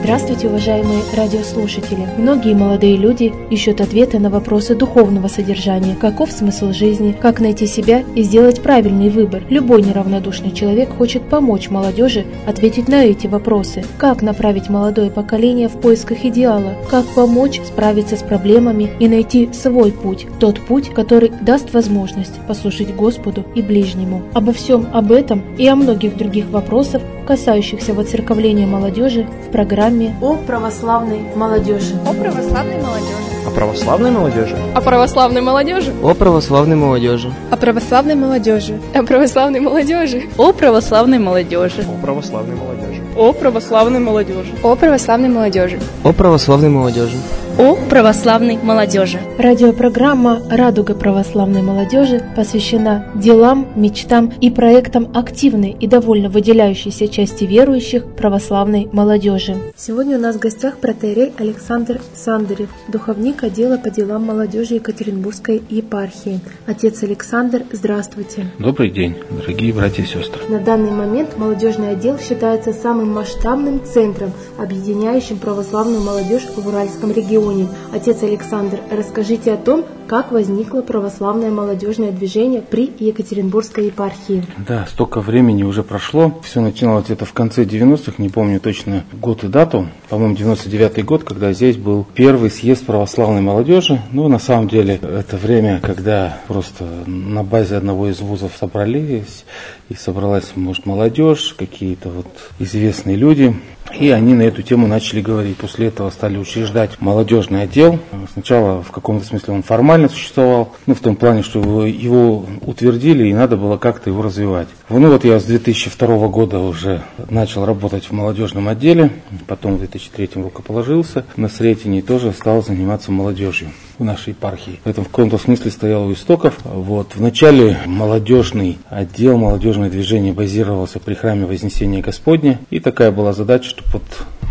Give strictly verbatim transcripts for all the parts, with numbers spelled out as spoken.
Здравствуйте, уважаемые радиослушатели! Многие молодые люди ищут ответы на вопросы духовного содержания. Каков смысл жизни? Как найти себя и сделать правильный выбор? Любой неравнодушный человек хочет помочь молодежи ответить на эти вопросы. Как направить молодое поколение в поисках идеала? Как помочь справиться с проблемами и найти свой путь? Тот путь, который даст возможность послужить Господу и ближнему. Обо всем об этом и о многих других вопросах, касающихся воцерковления молодежи, в программе «О православной молодежи». О православной молодежи. О православной молодежи. О православной молодежи. О православной молодежи. О православной молодежи. О православной молодежи. О православной молодежи. О православной молодежи. О православной молодежи. О православной молодежи. О православной молодежи. О православной молодежи. Радиопрограмма «Радуга православной молодежи» посвящена делам, мечтам и проектам активной и довольно выделяющейся части верующих православной молодежи. Сегодня у нас в гостях протоиерей Александр Сандарев, духовник отдела по делам молодежи Екатеринбургской епархии. Отец Александр, здравствуйте. Добрый день, дорогие братья и сестры. На данный момент молодежный отдел считается самым масштабным центром, объединяющим православную молодежь в Уральском регионе. Отец Александр, расскажите о том, как возникло православное молодежное движение при Екатеринбургской епархии. Да, столько времени уже прошло. Все начиналось где-то в конце девяностых, не помню точно год и дату. По-моему, девяносто девятый год, когда здесь был первый съезд православной молодежи. Ну, на самом деле, это время, когда просто на базе одного из вузов собрались, и собралась, может, молодежь, какие-то вот известные люди. И они на эту тему начали говорить. После этого стали учреждать молодежный отдел. Сначала в каком-то смысле он формально существовал, ну, в том плане, что его, его утвердили, и надо было как-то его развивать. Ну, вот я с две тысячи второго года уже начал работать в молодежном отделе, потом в две тысячи третьем рукоположился на Сретении и тоже стал заниматься молодежью в нашей епархии. Поэтому в каком-то смысле стоял у истоков. Вот. Вначале молодежный отдел, молодежное движение базировался при храме Вознесения Господня, и такая была задача, чтобы вот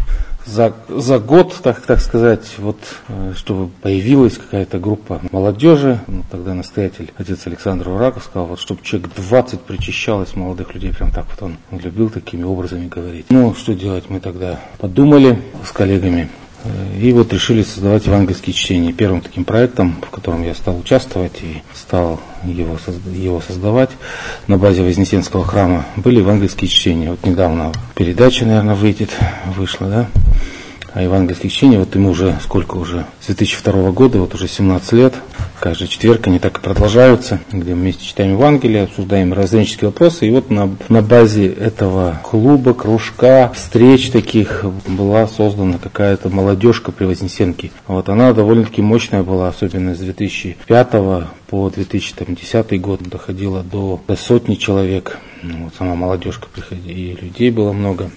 за, за год, так, так сказать, вот, чтобы появилась какая-то группа молодежи. Ну, тогда настоятель, отец Александр Ураков, сказал, вот, чтобы человек двадцать причащалось молодых людей, прям так вот он, он любил такими образами говорить. Ну, что делать, мы тогда подумали с коллегами. И вот решили создавать евангельские чтения. Первым таким проектом, в котором я стал участвовать и стал его, его создавать на базе Вознесенского храма, были евангельские чтения. Вот недавно передача, наверное, выйдет, вышла, да? А евангельские чтения, вот ему уже сколько уже, с две тысячи второго года, вот уже семнадцать лет, каждый четверг они так и продолжаются, где мы вместе читаем Евангелие, обсуждаем различные вопросы, и вот на, на базе этого клуба, кружка, встреч таких была создана какая-то молодежка при Вознесенке. Вот она довольно-таки мощная была, особенно с две тысячи пятого по две тысячи десятый год, доходила до, до сотни человек, вот сама молодежка приходила, и людей было много.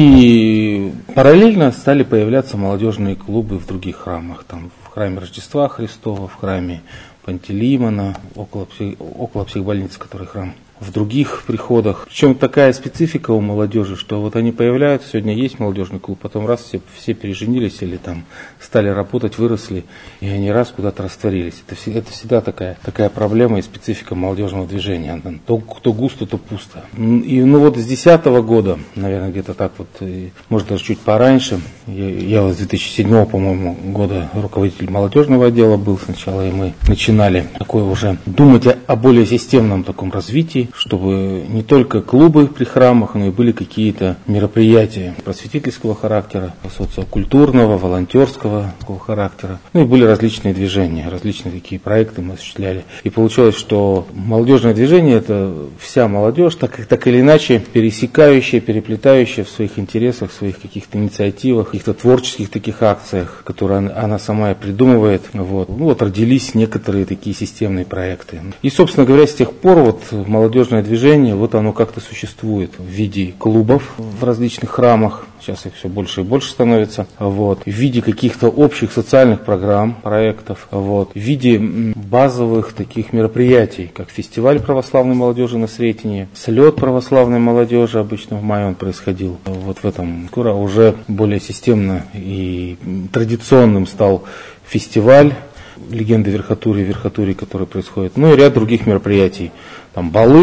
И параллельно стали появляться молодежные клубы в других храмах. Там в храме Рождества Христова, в храме Пантелеймона, около, около психбольницы, который храм. В других приходах. Причем такая специфика у молодежи, что вот они появляются, сегодня есть молодежный клуб, потом раз все, все переженились или там стали работать, выросли, и они раз куда-то растворились. Это, это всегда такая, такая проблема и специфика молодежного движения. То, то густо, то пусто. И ну вот с десятого года, наверное, где-то так вот, может даже чуть пораньше, я, я вот с две тысячи седьмого, по-моему, года руководитель молодежного отдела был сначала, и мы начинали такое уже думать о, о более системном таком развитии, чтобы не только клубы при храмах, но и были какие-то мероприятия просветительского характера, социокультурного, волонтерского такого характера. Ну и были различные движения, различные такие проекты мы осуществляли. И получилось, что молодежное движение – это вся молодежь, так, так или иначе пересекающая, переплетающая в своих интересах, в своих каких-то инициативах, каких-то творческих таких акциях, которые она, она сама придумывает. Вот. Ну, вот родились некоторые такие системные проекты. И, собственно говоря, с тех пор вот молодежь Молодежное движение, вот оно как-то существует в виде клубов в различных храмах, сейчас их все больше и больше становится, вот, в виде каких-то общих социальных программ, проектов, вот, в виде базовых таких мероприятий, как фестиваль православной молодежи на Сретении, слет православной молодежи, обычно в мае он происходил, вот в этом скоро уже более системно и традиционным стал фестиваль «Легенды верхотурья», верхотурья, который происходит, ну и ряд других мероприятий, там балы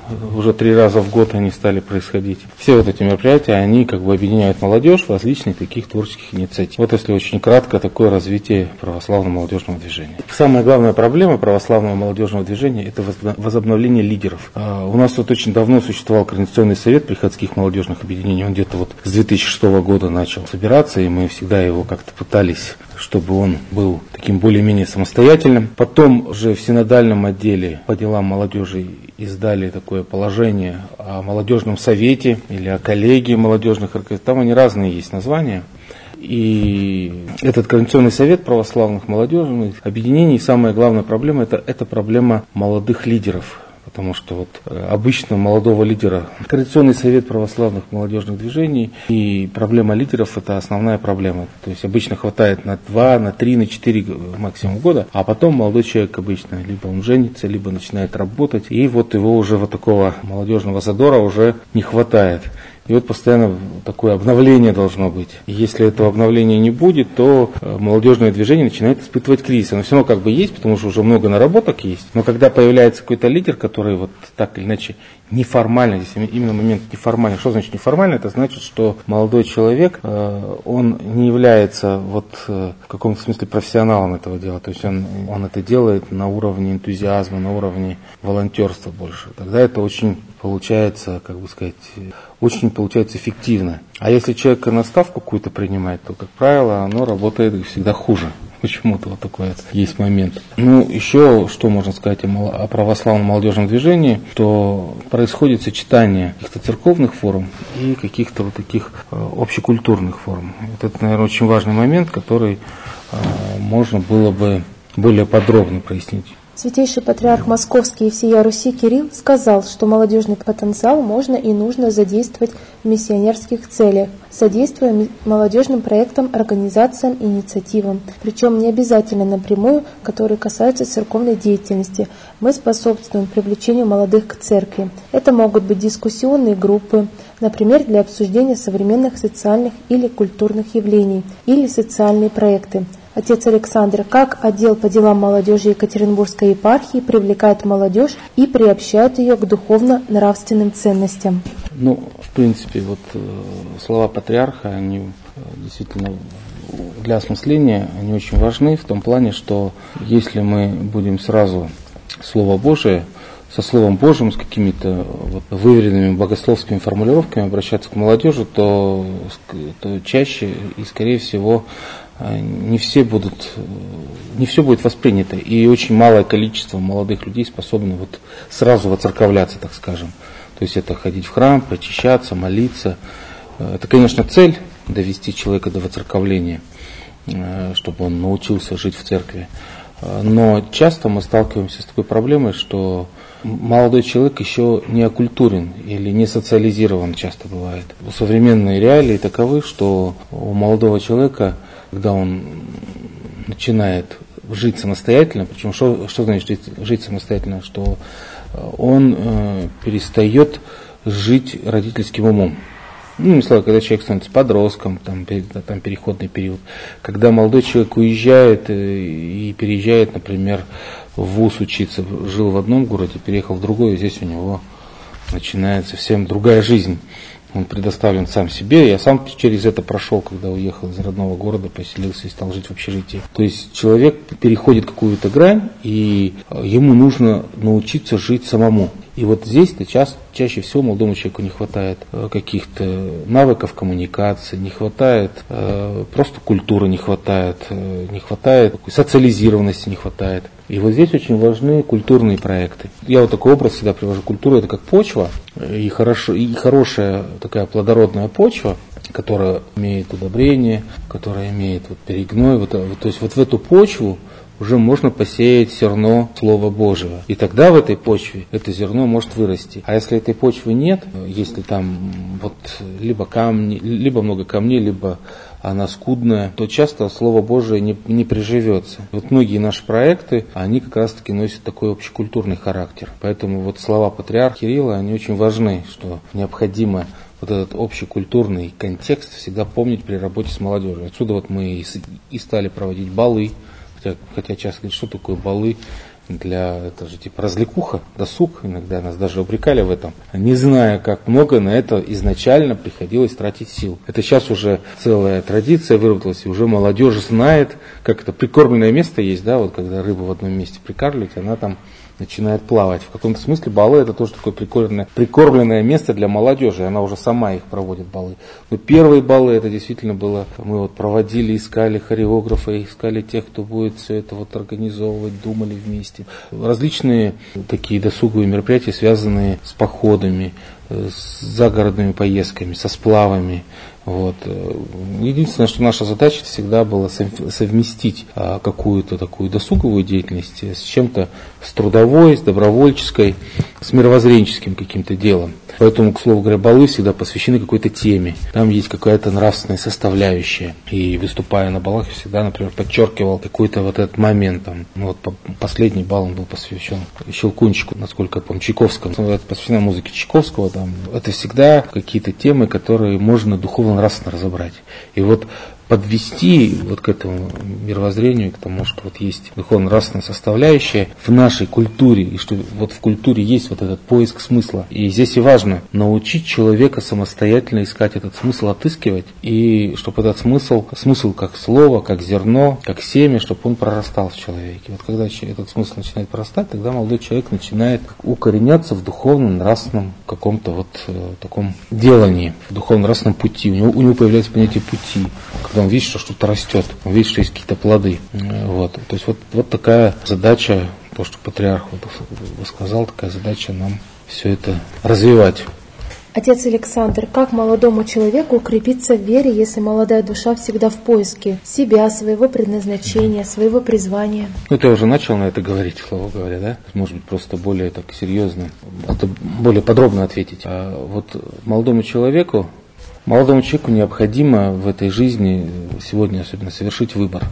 уже три раза в год они стали происходить. Все вот эти мероприятия, они как бы объединяют молодежь в различных таких творческих инициатив. Вот если очень кратко, такое развитие православного молодежного движения. Самая главная проблема православного молодежного движения – это возобновление лидеров. У нас тут очень давно существовал Координационный совет приходских молодежных объединений. Он где-то вот с две тысячи шестого года начал собираться, и мы всегда его как-то пытались, чтобы он был таким более-менее самостоятельным. Потом же в синодальном отделе по делам молодежи издали такое положение о молодежном совете или о коллегии молодежных организаций. Там они разные есть названия. И этот Координационный совет православных молодежных объединений, самая главная проблема это, – это проблема молодых лидеров. Потому что вот обычно молодого лидера, Координационный совет православных молодежных движений и проблема лидеров – это основная проблема. То есть обычно хватает на два, на три, на четыре максимум года, а потом молодой человек обычно либо он женится, либо начинает работать, и вот его уже вот такого молодежного задора уже не хватает. И вот постоянно такое обновление должно быть. И если этого обновления не будет, то молодежное движение начинает испытывать кризис. Оно все равно как бы есть, потому что уже много наработок есть. Но когда появляется какой-то лидер, который вот так или иначе неформально, здесь именно момент неформальный. Что значит неформально? Это значит, что молодой человек, он не является вот в каком-то смысле профессионалом этого дела. То есть он, он это делает на уровне энтузиазма, на уровне волонтерства больше. Тогда это очень получается, как бы сказать, очень получается эффективно. А если человек наставку какую-то принимает, то, как правило, оно работает всегда хуже. Почему-то вот такой вот есть момент. Ну, еще что можно сказать о, о православном молодежном движении, то происходит сочетание каких-то церковных форм и каких-то вот таких э, общекультурных форм. Вот это, наверное, очень важный момент, который э, можно было бы более подробно прояснить. Святейший патриарх Московский и всея Руси Кирилл сказал, что молодежный потенциал можно и нужно задействовать в миссионерских целях, содействуя молодежным проектам, организациям и инициативам, причем не обязательно напрямую, которые касаются церковной деятельности. Мы способствуем привлечению молодых к церкви. Это могут быть дискуссионные группы, например, для обсуждения современных социальных или культурных явлений, или социальные проекты. Отец Александр, как отдел по делам молодежи Екатеринбургской епархии привлекает молодежь и приобщает ее к духовно-нравственным ценностям? Ну, в принципе, вот э, слова патриарха, они э, действительно для осмысления, они очень важны в том плане, что если мы будем сразу Слово Божие, со Словом Божьим, с какими-то вот выверенными богословскими формулировками обращаться к молодежи, то, то чаще и, скорее всего, не все будут, не все будет воспринято, и очень малое количество молодых людей способны вот сразу воцерковляться, так скажем. То есть это ходить в храм, причащаться, молиться. Это, конечно, цель довести человека до воцерковления, чтобы он научился жить в церкви. Но часто мы сталкиваемся с такой проблемой, что молодой человек еще не окультурен или не социализирован, часто бывает. Современные реалии таковы, что у молодого человека, когда он начинает жить самостоятельно, причем что, что значит жить, жить самостоятельно, что он э, перестает жить родительским умом. Ну, не слово, когда человек становится подростком, там, там переходный период, когда молодой человек уезжает и переезжает, например, в вуз учиться, жил в одном городе, переехал в другой, и здесь у него начинается совсем другая жизнь. Он предоставлен сам себе. Я сам через это прошел, когда уехал из родного города, поселился и стал жить в общежитии. То есть человек переходит какую-то грань, и ему нужно научиться жить самому. И вот здесь-то ча- чаще всего молодому человеку не хватает каких-то навыков коммуникации, не хватает э, просто культуры, не хватает, э, не хватает социализированности, не хватает. И вот здесь очень важны культурные проекты. Я вот такой образ всегда привожу. Культура – это как почва, и, хорошо, и хорошая такая плодородная почва, которая имеет удобрение, которая имеет вот перегной. Вот, то есть вот в эту почву уже можно посеять зерно Слова Божьего. И тогда в этой почве это зерно может вырасти. А если этой почвы нет, если там вот либо камни, либо много камней, либо она скудная, то часто Слово Божие не, не приживется. Вот многие наши проекты, они как раз таки носят такой общекультурный характер. Поэтому вот слова патриарха Кирилла, они очень важны, что необходимо вот этот общекультурный контекст всегда помнить при работе с молодежью. Отсюда вот мы и, и стали проводить балы. Хотя, хотя часто говорят, что такое балы, для, это же типа развлекуха, досуг, иногда нас даже упрекали в этом, не зная, как много на это изначально приходилось тратить сил. Это сейчас уже целая традиция выработалась, и уже молодежь знает, как это прикормленное место есть, да, вот когда рыбу в одном месте прикармливать, она там начинает плавать. В каком-то смысле балы это тоже такое прикормленное, прикормленное место для молодежи, она уже сама их проводит балы. Но первые балы это действительно было, мы вот проводили, искали хореографа, искали тех, кто будет все это вот организовывать, думали вместе. Различные такие досуговые мероприятия, связанные с походами, с загородными поездками, со сплавами. Вот. Единственное, что наша задача всегда была совместить какую-то такую досуговую деятельность с чем-то, с трудовой, с добровольческой, с мировоззренческим каким-то делом. Поэтому, к слову говоря, балы всегда посвящены какой-то теме. Там есть какая-то нравственная составляющая. И выступая на балах, я всегда, например, подчеркивал какой-то вот этот момент. Там, ну, вот последний бал он был посвящен Щелкунчику, насколько я помню, Чайковскому. Это посвящено музыке Чайковского. Там. Это всегда какие-то темы, которые можно духовно-нравственно разобрать. И вот подвести вот к этому мировоззрению, к тому, что вот есть духовно-нравственная составляющая в нашей культуре, и что вот в культуре есть вот этот поиск смысла. И здесь и важно научить человека самостоятельно искать этот смысл, отыскивать, и чтобы этот смысл, смысл как слово, как зерно, как семя, чтобы он прорастал в человеке. Вот когда этот смысл начинает прорастать, тогда молодой человек начинает укореняться в духовном, нравственном каком-то вот э, таком делании, в духовно-нравственном пути. У него, у него появляется понятие пути, когда он видит, что что-то растет, он видит, что есть какие-то плоды. Вот. То есть вот, вот такая задача, то, что патриарх вот сказал, такая задача нам все это развивать. Отец Александр, как молодому человеку укрепиться в вере, если молодая душа всегда в поиске себя, своего предназначения, своего призвания? Ну, это я уже начал на это говорить, слово говоря, да? Может быть, просто более так серьезно, это более подробно ответить. А вот молодому человеку, Молодому человеку необходимо в этой жизни сегодня особенно совершить выбор.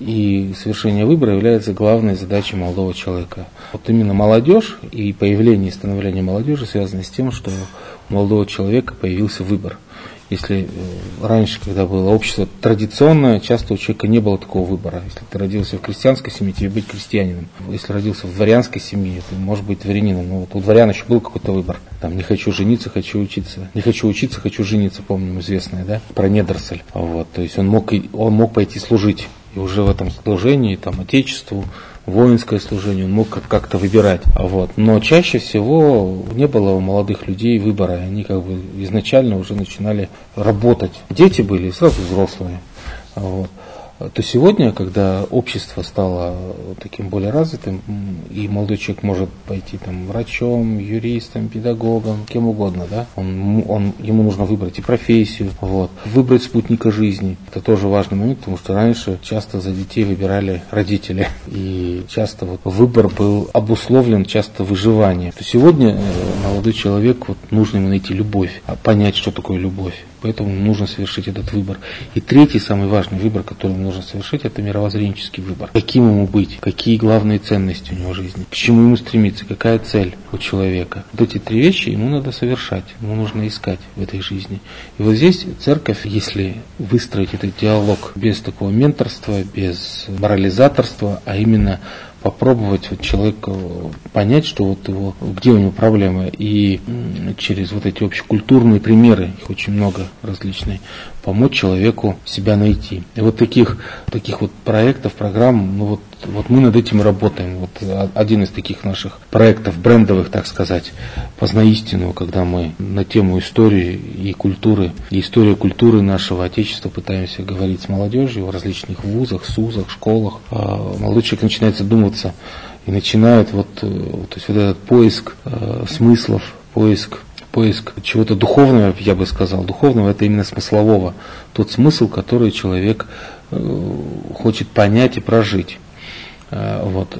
И совершение выбора является главной задачей молодого человека. Вот именно молодежь и появление и становление молодежи связано с тем, что у молодого человека появился выбор. Если раньше, когда было общество традиционное, часто у человека не было такого выбора. Если ты родился в крестьянской семье, тебе быть крестьянином. Если родился в дворянской семье, ты можешь быть дворянином. Но вот у дворян еще был какой-то выбор. Там, не хочу жениться, хочу учиться. Не хочу учиться, хочу жениться, помним известное, да, про недоросль. Вот, то есть он мог, он мог пойти служить. И уже в этом служении, там, отечеству, воинское служение, он мог как-то выбирать. Вот. Но чаще всего не было у молодых людей выбора. Они как бы изначально уже начинали работать. Дети были, сразу взрослые. Вот. То сегодня, когда общество стало таким более развитым, и молодой человек может пойти там врачом, юристом, педагогом, кем угодно, да, он, он, ему нужно выбрать и профессию, вот, выбрать спутника жизни. Это тоже важный момент, потому что раньше часто за детей выбирали родители, и часто вот выбор был обусловлен часто выживанием. То сегодня молодой человек, вот, нужно ему найти любовь, понять, что такое любовь. Поэтому нужно совершить этот выбор. И третий, самый важный выбор, который ему нужно совершить, это мировоззренческий выбор. Каким ему быть, какие главные ценности у него в жизни, к чему ему стремиться, какая цель у человека. Вот эти три вещи ему надо совершать, ему нужно искать в этой жизни. И вот здесь церковь, если выстроить этот диалог без такого менторства, без морализаторства, а именно попробовать вот человеку понять, что вот его, где у него проблемы, и через вот эти общекультурные примеры, их очень много различных, помочь человеку себя найти. И вот таких, таких вот проектов, программ, ну вот, вот мы над этим работаем. Вот один из таких наших проектов, брендовых, так сказать, «Познай истину», когда мы на тему истории и культуры, и истории культуры нашего Отечества пытаемся говорить с молодежью в различных вузах, СУЗах, школах. А молодой человек начинает задумываться и начинает вот, то есть вот этот поиск э, смыслов, поиск поиск чего-то духовного, я бы сказал. Духовного — это именно смыслового. Тот смысл, который человек э, хочет понять и прожить. Э, вот.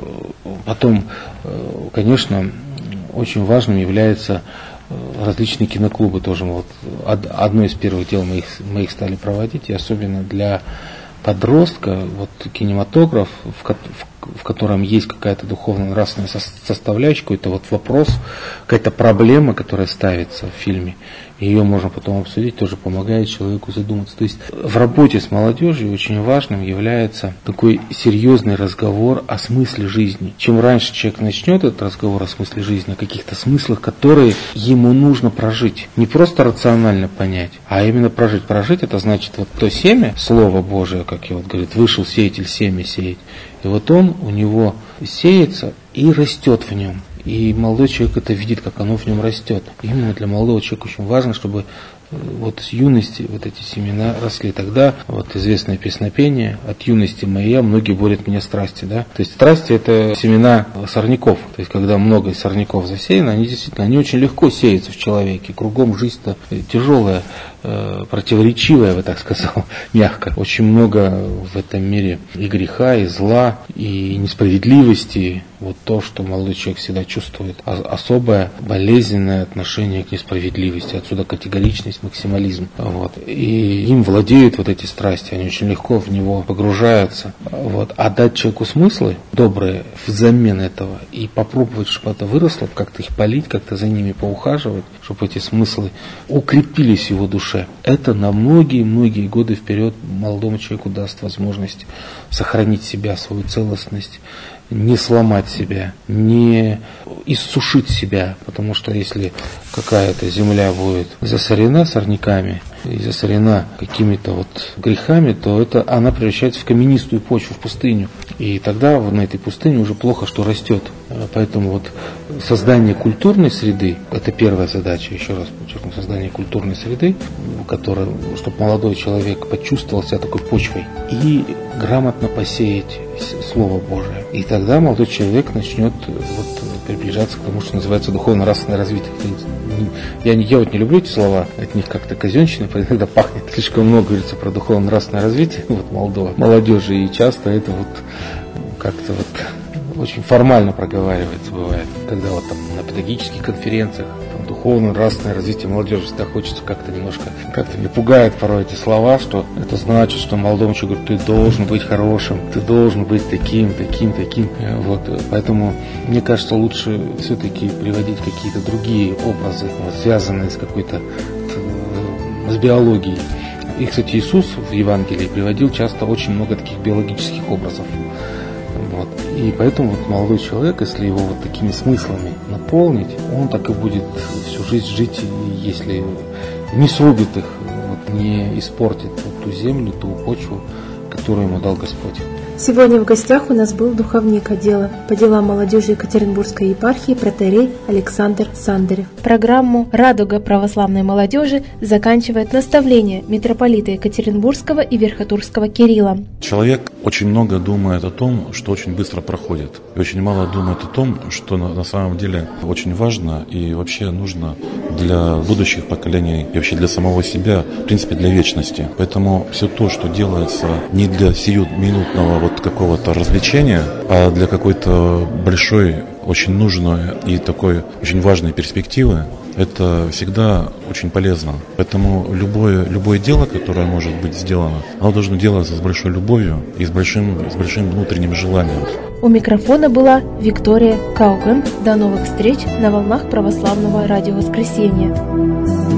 Потом, э, конечно, очень важным являются различные киноклубы. Тоже вот одно из первых дел мы их, мы их стали проводить, и особенно для подростка, вот кинематограф, в, в в котором есть какая-то духовно-нравственная составляющая, это вот вопрос, какая-то проблема, которая ставится в фильме, ее можно потом обсудить, тоже помогает человеку задуматься. То есть в работе с молодежью очень важным является такой серьезный разговор о смысле жизни. Чем раньше человек начнет этот разговор о смысле жизни, о каких-то смыслах, которые ему нужно прожить, не просто рационально понять, а именно прожить. Прожить — это значит вот то семя, Слово Божие, как я вот говорит, вышел сеятель семя сеять, и вот он у него сеется и растет в нем. И молодой человек это видит, как оно в нем растет. Именно для молодого человека очень важно, чтобы вот с юности вот эти семена росли. Тогда вот известное песнопение «От юности моей многие борют меня страсти». Да? То есть страсти — это семена сорняков. То есть когда много сорняков засеяно, они действительно они очень легко сеются в человеке. Кругом жизнь-то тяжелая, противоречивая, я бы так сказал, мягко. Очень много в этом мире и греха, и зла, и несправедливости. Вот то, что молодой человек всегда чувствует. Особое болезненное отношение к несправедливости. Отсюда категоричность, максимализм. Вот. И им владеют вот эти страсти. Они очень легко в него погружаются. Вот. А дать человеку смыслы добрые взамен этого и попробовать, чтобы это выросло, как-то их полить, как-то за ними поухаживать, чтобы эти смыслы укрепились в его душе. Это на многие-многие годы вперед молодому человеку даст возможность сохранить себя, свою целостность, не сломать себя, не иссушить себя, потому что если какая-то земля будет засорена сорняками и засорена какими-то вот грехами, то это она превращается в каменистую почву, в пустыню. И тогда на этой пустыне уже плохо что растет. Поэтому вот создание культурной среды – это первая задача, еще раз подчеркну, создание культурной среды, которая, чтобы молодой человек почувствовал себя такой почвой и грамотно посеять Слово Божие. И тогда молодой человек начнет вот приближаться к тому, что называется духовно-нравственное развитие. Я, не, я вот не люблю эти слова, от них как-то казенщина, иногда пахнет. Слишком много говорится про духовно-нравственное развитие вот, молодого, молодежи, и часто это вот как-то вот очень формально проговаривается, бывает. Когда вот там на педагогических конференциях там, духовно-нравственное развитие молодежи всегда хочется как-то немножко, как-то мне пугает порой эти слова, что это значит, что молодому человеку говорят, ты должен быть хорошим, ты должен быть таким, таким, таким. Вот, поэтому мне кажется, лучше все-таки приводить какие-то другие образы, вот, связанные с какой-то с биологией. И, кстати, Иисус в Евангелии приводил часто очень много таких биологических образов. Вот. И поэтому вот молодой человек, если его вот такими смыслами наполнить, он так и будет всю жизнь жить, если не срубит их, вот, не испортит вот ту землю, ту почву, которую ему дал Господь. Сегодня в гостях у нас был духовник отдела по делам молодежи Екатеринбургской епархии протоиерей Александр Сандарев. Программу «Радуга православной молодежи» заканчивает наставление митрополита Екатеринбургского и Верхотурского Кирилла. Человек очень много думает о том, что очень быстро проходит. И очень мало думает о том, что на, на самом деле очень важно и вообще нужно для будущих поколений и вообще для самого себя, в принципе, для вечности. Поэтому все то, что делается не для сиюминутного вот какого-то развлечения, а для какой-то большой, очень нужной и такой очень важной перспективы, это всегда очень полезно. Поэтому любое, любое дело, которое может быть сделано, оно должно делаться с большой любовью и с большим, с большим внутренним желанием. У микрофона была Виктория Кауган. До новых встреч на волнах православного радио «Воскресенье».